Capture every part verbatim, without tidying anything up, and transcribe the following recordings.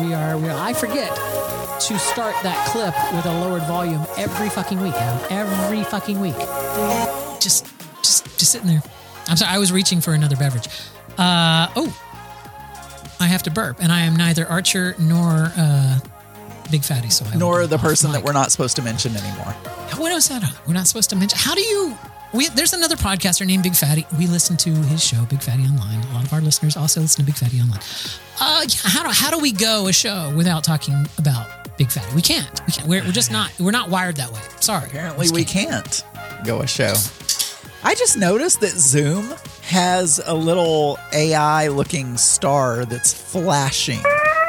We are, we are, I forget to start that clip with a lowered volume every fucking week, Adam. Every fucking week. Just, just, just sitting there. I'm sorry, I was reaching for another beverage. Uh, oh, I have to burp, and I am neither Archer nor uh, Big Fatty, so I nor the person mic. that we're not supposed to mention anymore. What was that on? We're not supposed to mention. How do you? We, there's another podcaster named Big Fatty. We listen to his show, Big Fatty Online. A lot of our listeners also listen to Big Fatty Online. Uh, how do how do we go a show without talking about Big Fatty? We can't. We can't. We're, we're just not. We're not wired that way. Sorry. Apparently, we can't go a show. I just noticed that Zoom has a little A I-looking star that's flashing.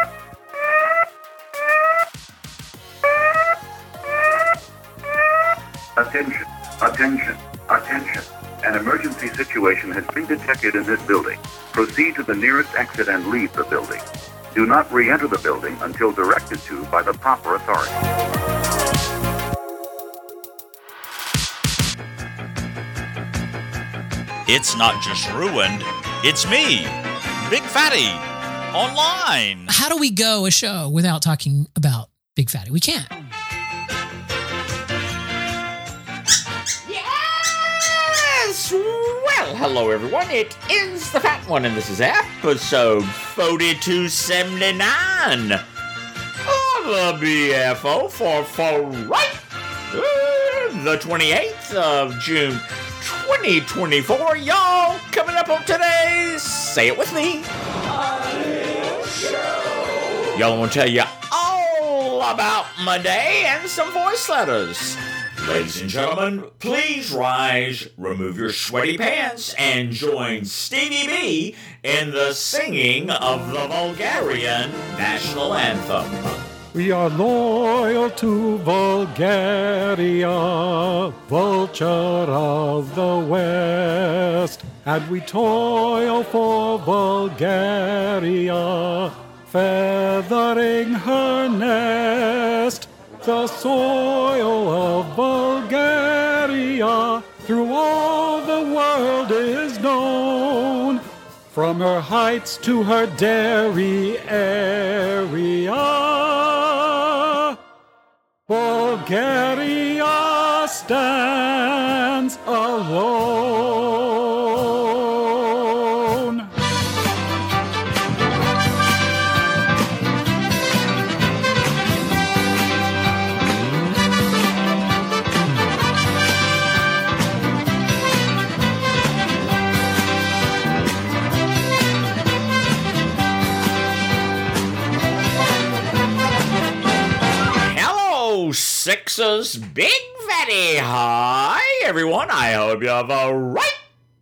Attention, attention, attention. An emergency situation has been detected in this building. Proceed to the nearest exit and leave the building. Do not re-enter the building until directed to by the proper authority. It's not just ruined, it's me, Big Fatty, online. How do we go a show without talking about Big Fatty? We can't. Yes! Well, hello everyone, it is the Fat One, and this is episode forty-two seventy-nine of the B F O for, for right, uh, the twenty-eighth of June, twenty twenty-four. Y'all, coming up on today's Say It With Me show. Y'all want to tell you all about my day and some voice letters. Ladies and gentlemen, please rise, remove your sweaty pants, and join Stevie B in the singing of the Bulgarian national anthem. We are loyal to Bulgaria, vulture of the West, and we toil for Bulgaria, feathering her nest. The soil of Bulgaria through all the world is known, from her heights to her dairy area. Bulgaria stands alone. Sixers, Big Fatty. Hi, everyone. I hope you have a right.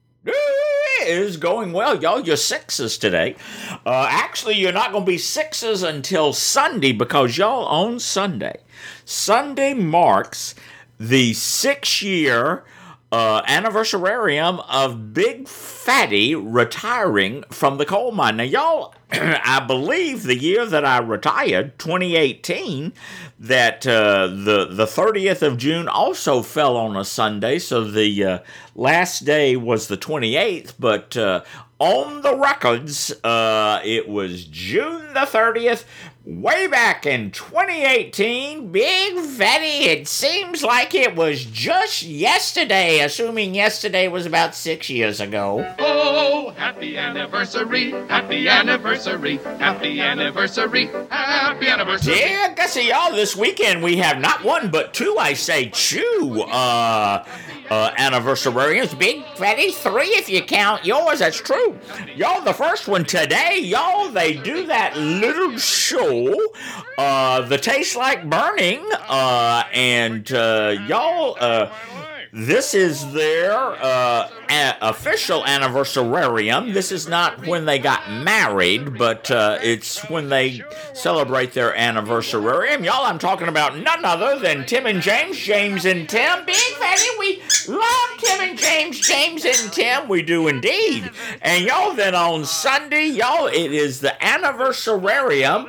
It is going well, y'all. You're sixes today. Uh, actually, you're not going to be sixes until Sunday because y'all on Sunday. Sunday marks the six-year uh, anniversarium of Big Fatty retiring from the coal mine. Now, y'all, I believe the year that I retired, twenty eighteen, that uh, the the thirtieth of June also fell on a Sunday, so the uh, last day was the twenty-eighth, but uh, on the records, uh, it was June the thirtieth, way back in twenty eighteen. Big Fatty, it seems like it was just yesterday, assuming yesterday was about six years ago. Oh, happy anniversary, happy anniversary, happy anniversary, happy anniversary. Dear Gussie, y'all, this weekend we have not one but two, I say, two uh, uh, anniversarians. Big Fatty, three if you count yours, that's true. Y'all, the first one today, y'all, they do that little show, uh, The Taste Like Burning, uh, and uh, y'all, uh, this is their uh, a- official anniversarium. This is not when they got married, but uh, it's when they celebrate their anniversarium. Y'all, I'm talking about none other than Tim and James, James and Tim. Big Fatty, we love Tim and James, James and Tim. We do indeed. And y'all, then on Sunday, y'all, it is the anniversarium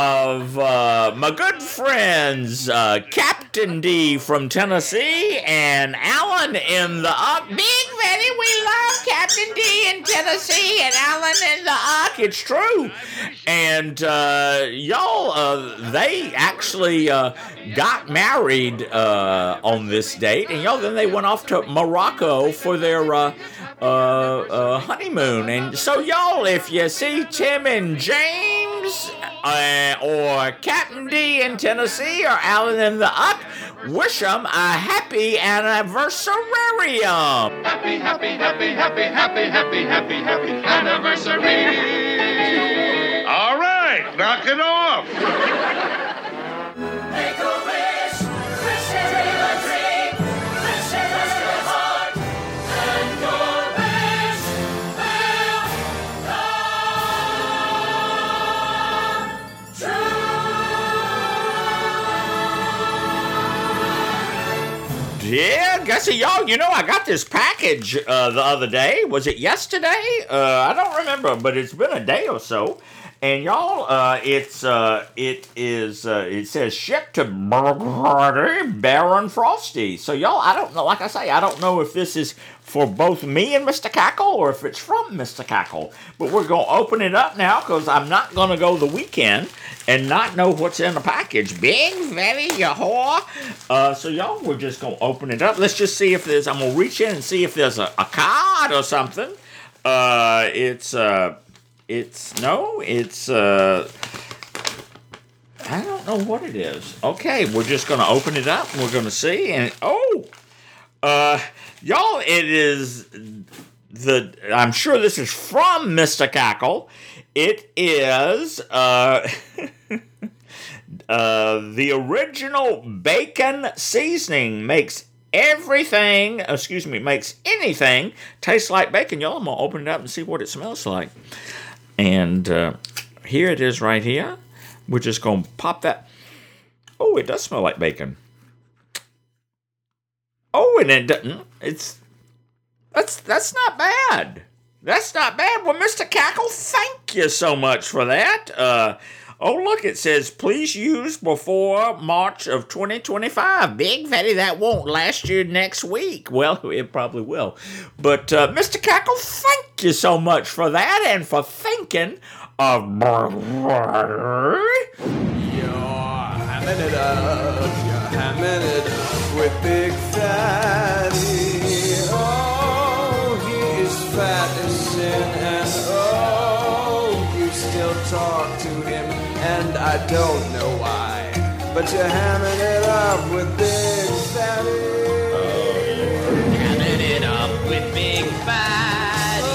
of uh, my good friends, uh, Captain D from Tennessee and and Alan in the Uck. Big Fatty, we love Captain D in Tennessee, and Alan in the Uck. It's true. And uh, y'all, uh, they actually uh, got married uh, on this date, and y'all, then they went off to Morocco for their uh, uh, uh, honeymoon. And so, y'all, if you see Tim and James, uh, or Captain D in Tennessee, or Alan in the Uck, wish them a happy anniversarium. Happy, happy, happy, happy, happy, happy, happy, happy anniversary. All right, knock it off. Make a wish, wish it dream a dream, wish it rest your heart, and your wish will come true. Yeah, Gussie, y'all, you know, I got this package uh, the other day. Was it yesterday? Uh, I don't remember, but it's been a day or so. And y'all, uh, it's uh, it is uh, it says shipped to Baron Frosty. So y'all, I don't know. Like I say, I don't know if this is for both me and Mister Cackle or if it's from Mister Cackle. But we're gonna open it up now because I'm not gonna go the weekend and not know what's in the package. Big Fatty, you whore. Uh, so y'all, we're just gonna open it up. Let's just see if there's. I'm gonna reach in and see if there's a, a card or something. Uh, it's uh. It's, no, it's, uh, I don't know what it is. Okay, we're just going to open it up and we're going to see. And, oh, uh, y'all, it is the, I'm sure this is from Mister Cackle. It is, uh, uh, the original bacon seasoning makes everything, excuse me, makes anything taste like bacon. Y'all, I'm going to open it up and see what it smells like. And uh, here it is right here. We're just going to pop that. Oh, it does smell like bacon. Oh, and it doesn't. It's, that's, that's not bad. That's not bad. Well, Mister Cackle, thank you so much for that. Uh, oh, look, it says, please use before March of twenty twenty-five. Big Fatty, that won't last you next week. Well, it probably will. But, uh, Mister Cackle, thank you so much for that and for thinking of... You're hamming it up, you're hamming it up with Big Fatty. Oh, he is fat as sin, and oh, you still talk to him, and I don't know why, but you're hamming it up with Big Fatty. Hamming it up with Big Fatty.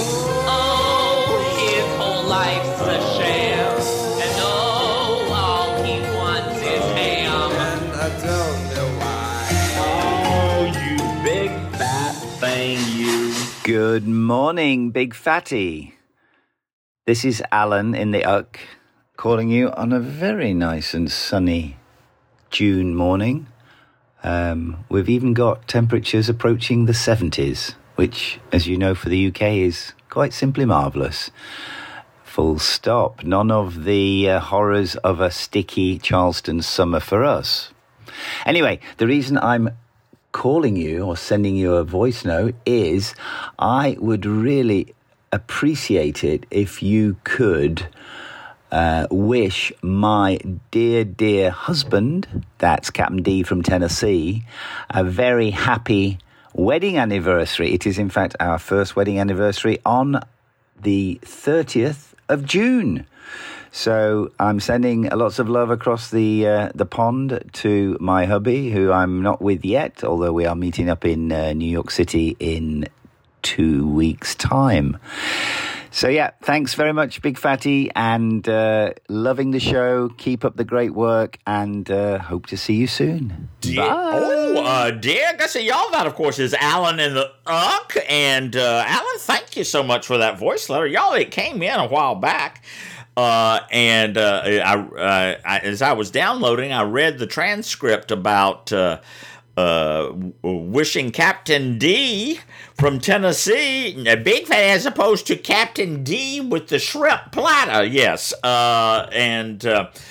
Oh, his whole life's a sham, and oh, all he wants is ham, and I don't know why. Oh, you big fat thing, you. Good morning, Big Fatty. This is Alan in the Uck, calling you on a very nice and sunny June morning. Um, we've even got temperatures approaching the seventies, which, as you know, for the U K is quite simply marvellous. Full stop. None of the uh, horrors of a sticky Charleston summer for us. Anyway, the reason I'm calling you or sending you a voice note is I would really appreciate it if you could uh, wish my dear, dear husband, that's Captain D from Tennessee, a very happy wedding anniversary. It is, in fact, our first wedding anniversary on the thirtieth of June. So I'm sending lots of love across the uh, the pond to my hubby, who I'm not with yet, although we are meeting up in uh, New York City in two weeks' time. So yeah, thanks very much, Big Fatty, and uh, loving the show. Keep up the great work, and uh, hope to see you soon. Dear, oh, uh, dear Gussie, y'all, that, of course, is Alan in the Uck. And uh, Alan, thank you so much for that voice letter. Y'all, it came in a while back. Uh, and uh, I, uh, I, as I was downloading, I read the transcript about uh, uh, wishing Captain D from Tennessee, Big Fat, as opposed to Captain D with the shrimp platter. Yes, uh, and uh,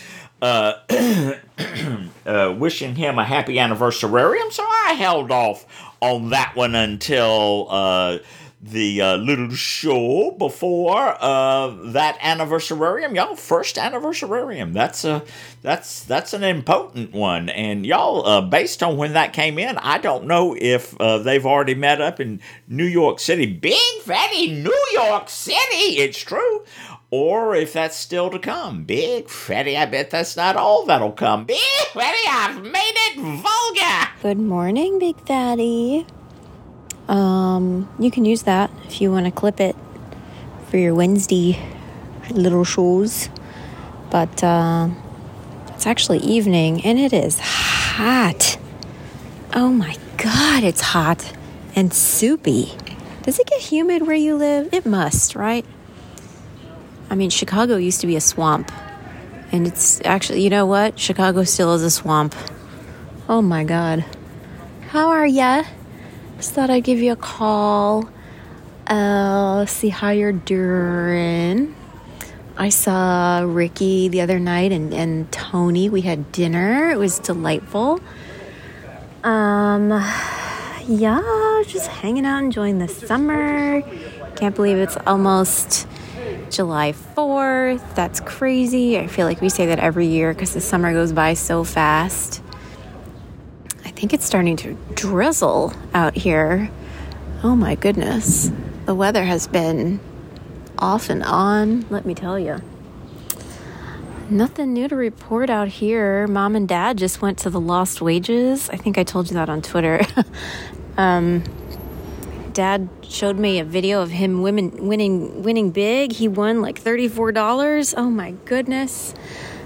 uh, uh, wishing him a happy anniversarium, so I held off on that one until uh, the uh, little show before uh, that anniversarium. Y'all, first anniversarium. That's a that's that's an important one. And y'all, uh, based on when that came in, I don't know if uh, they've already met up in New York City. Big fatty New York City. It's true. Or if that's still to come. Big fatty, I bet that's not all that'll come. Big fatty, I've made it vulgar. Good morning, Big Fatty. Um, you can use that if you want to clip it for your Wednesday little shows. But uh, it's actually evening, and it is hot. Oh my God, it's hot and soupy. Does it get humid where you live? It must, right? I mean, Chicago used to be a swamp. And it's actually, you know what? Chicago still is a swamp. Oh my God. How are ya? Just thought I'd give you a call. Uh, see how you're doing. I saw Ricky the other night and, and Tony. We had dinner. It was delightful. Um, yeah, just hanging out, enjoying the summer. Can't believe it's almost July fourth. That's crazy. I feel like we say that every year because the summer goes by so fast. I think it's starting to drizzle out here. Oh my goodness. The weather has been off and on, let me tell you. Nothing new to report out here. Mom and Dad just went to the Lost Wages. I think I told you that on Twitter. um, Dad showed me a video of him women winning winning big. He won like thirty-four dollars. Oh my goodness.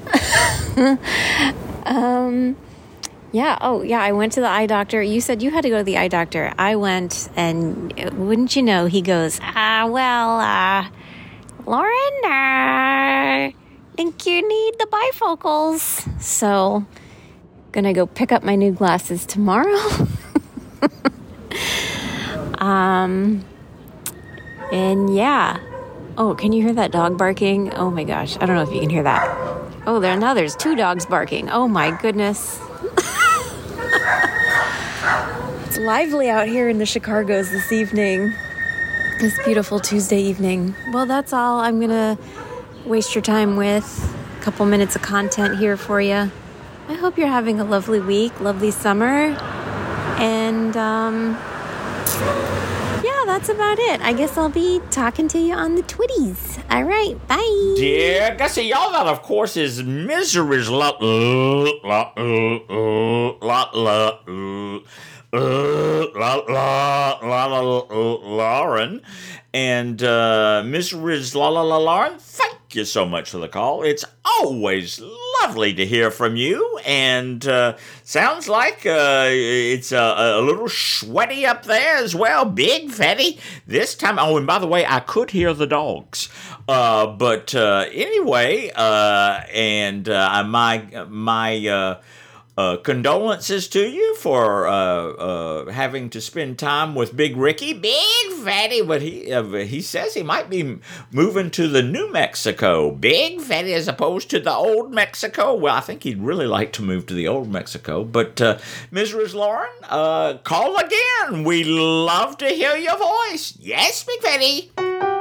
um, yeah. Oh yeah. I went to the eye doctor. You said you had to go to the eye doctor. I went, and wouldn't you know, he goes, ah, well, uh, Lauren, I uh, think you need the bifocals. So, gonna go pick up my new glasses tomorrow. um, and yeah. Oh, can you hear that dog barking? Oh my gosh. I don't know if you can hear that. Oh, there now there's two dogs barking. Oh my goodness. It's lively out here in the Chicargos this evening. This beautiful Tuesday evening. Well, that's all I'm going to waste your time with. A couple minutes of content here for you. I hope you're having a lovely week, lovely summer. And, um, yeah, that's about it. I guess I'll be talking to you on the Twitties. All right, bye. Dear Gussie, y'all, that, of course, is Misery's La La La La La La Uh, la, la, la, la, la, Lauren. And uh, Miss Riz La La La Lauren, thank you so much for the call. It's always lovely to hear from you. And uh, sounds like uh, it's a, a little sweaty up there as well. Big fatty. This time, oh, and by the way, I could hear the dogs. Uh, but uh, anyway, uh, and uh, my, my, uh, Uh, condolences to you for uh, uh, having to spend time with Big Ricky. Big fatty, but he uh, he says he might be moving to the New Mexico. Big fatty as opposed to the Old Mexico. Well, I think he'd really like to move to the Old Mexico. But uh, Miz Riz Lauren, uh, call again. We love to hear your voice. Yes, Big fatty.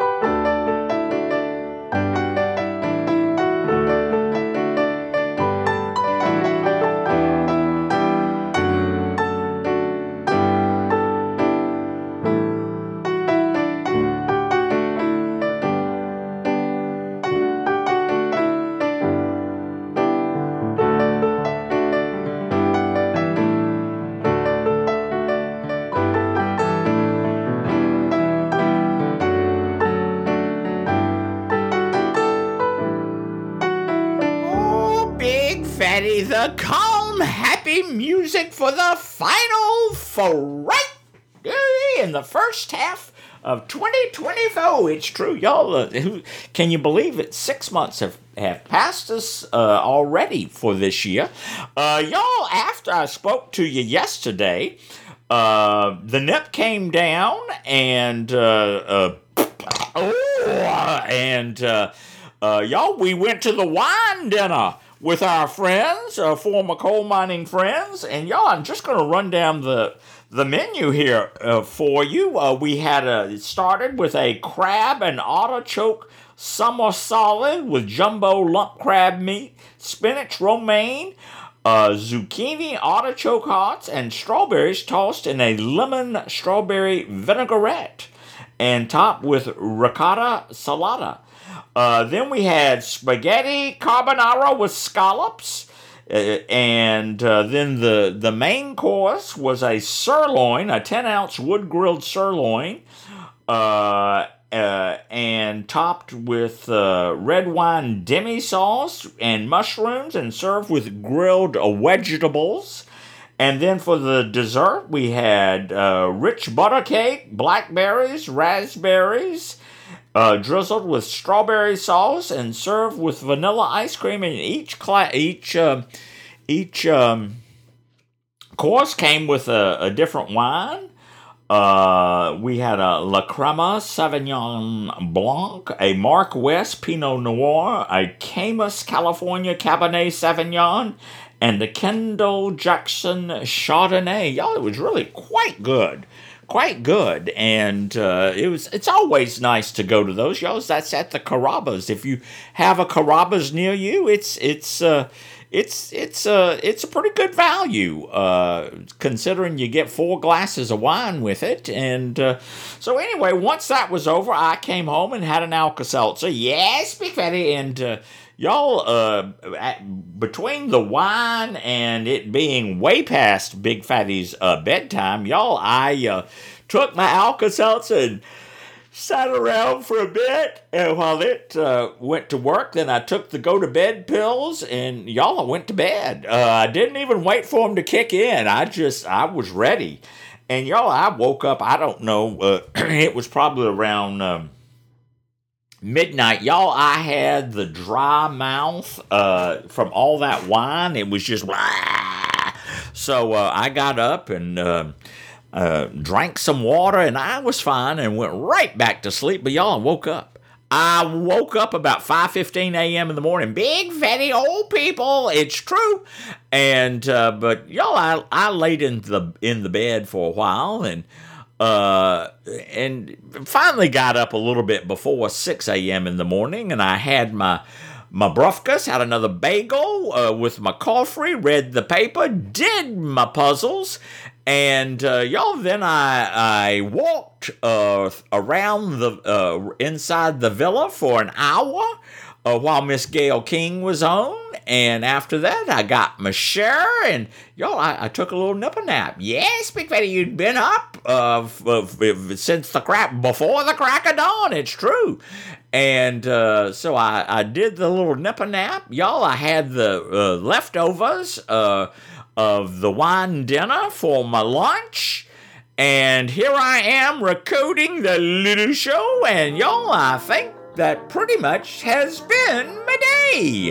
The calm, happy music for the final Friday in the first half of twenty twenty-four. It's true, y'all. Uh, who, can you believe it? Six months have, have passed us uh, already for this year. Uh, y'all, after I spoke to you yesterday, uh, the nip came down and, uh, uh, oh, and, uh, uh, y'all, we went to the wine dinner. with our friends, uh, former coal mining friends. And y'all, I'm just going to run down the the menu here uh, for you. Uh, we had a, it started with a crab and artichoke summer solid with jumbo lump crab meat, spinach romaine, uh, zucchini artichoke hearts, and strawberries tossed in a lemon strawberry vinaigrette and topped with ricotta salata. Uh, then we had spaghetti carbonara with scallops. Uh, and uh, then the, the main course was a sirloin, a ten-ounce wood-grilled sirloin, uh, uh, and topped with uh, red wine demi-sauce and mushrooms and served with grilled uh, vegetables. And then for the dessert, we had uh, rich butter cake, blackberries, raspberries, uh, drizzled with strawberry sauce and served with vanilla ice cream. And each cla- each uh, each um, course came with a, a different wine. Uh, we had a La Crema Sauvignon Blanc, a Mark West Pinot Noir, a Camus California Cabernet Sauvignon, and the Kendall Jackson Chardonnay. Y'all, it was really quite good. Quite good. And uh, it was. It's always nice to go to those. Y'all, that's at the Carrabba's. If you have a Carrabba's near you, it's it's uh, it's it's uh, it's a pretty good value, uh, considering you get four glasses of wine with it. And uh, so anyway, once that was over, I came home and had an Alka-Seltzer. Yes, Big Fatty. And uh, y'all, uh, at, between the wine and it being way past Big Fatty's uh, bedtime, y'all, I uh, took my Alka-Seltzer and sat around for a bit, and while it uh, went to work, then I took the go-to-bed pills, and y'all, I went to bed. Uh, I didn't even wait for them to kick in. I just, I was ready. And y'all, I woke up, I don't know, uh, it was probably around um, midnight. Y'all, I had the dry mouth uh, from all that wine. It was just, blah. So uh, I got up and Uh, Uh, drank some water, and I was fine and went right back to sleep. But y'all, I woke up. I woke up about five fifteen a.m. in the morning. Big fatty old people, it's true. And uh, but y'all, I, I laid in the in the bed for a while, and uh, and finally got up a little bit before six a.m. in the morning, and I had my my brufkas, had another bagel uh, with my coffee, read the paper, did my puzzles. And uh, y'all, then I I walked uh, around the uh, inside the villa for an hour uh, while Miss Gail King was on, and after that I got my share, and y'all, I, I took a little nipper nap. Yes, Big Fatty, you'd been up uh, f- f- since the crack before the crack of dawn. It's true. And uh, so I, I did the little nipper nap. Y'all, I had the uh, leftovers Uh, of the wine dinner for my lunch, and here I am recording the little show, and y'all, I think that pretty much has been my day.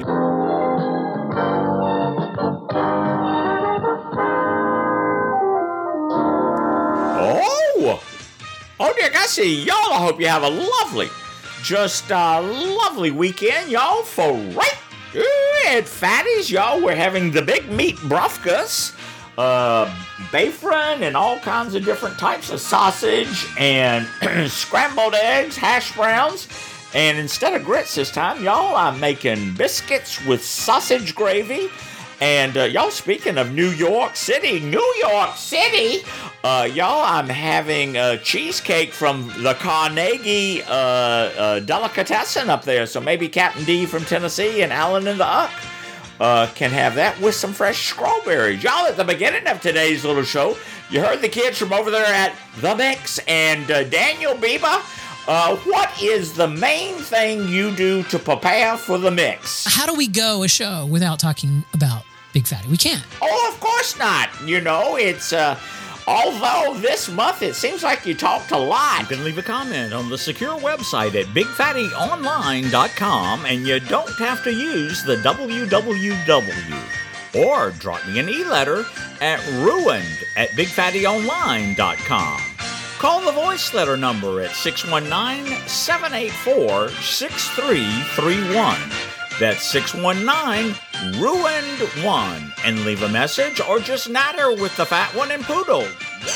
Oh, oh dear, I see y'all. I hope you have a lovely, just a lovely weekend, y'all, for right at Fatty's, y'all. We're having the big meat brufkas, uh, bafron, and all kinds of different types of sausage, and scrambled eggs, hash browns, and instead of grits this time, y'all, I'm making biscuits with sausage gravy. And uh, y'all, speaking of New York City, New York City, uh, y'all, I'm having a cheesecake from the Carnegie uh, uh, Delicatessen up there. So maybe Captain D from Tennessee and Alan in the Uck uh, can have that with some fresh strawberries. Y'all, at the beginning of today's little show, you heard the kids from over there at The Mix and uh, Daniel Bieber. Uh, what is the main thing you do to prepare for the mix? How do we go a show without talking about Big Fatty? We can't. Oh, of course not. You know, it's, uh, although this month it seems like you talked a lot. You can leave a comment on the secure website at big fatty online dot com, and you don't have to use the w w w. Or drop me an e-letter at ruined at big fatty online dot com. Call the voice letter number at six one nine, seven eight four, six three three one. That's six one nine, Ruined One, and leave a message or just natter with the fat one and Poodle.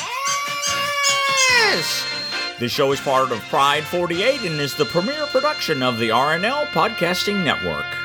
Yes! This show is part of Pride forty-eight and is the premier production of the R N L Podcasting Network.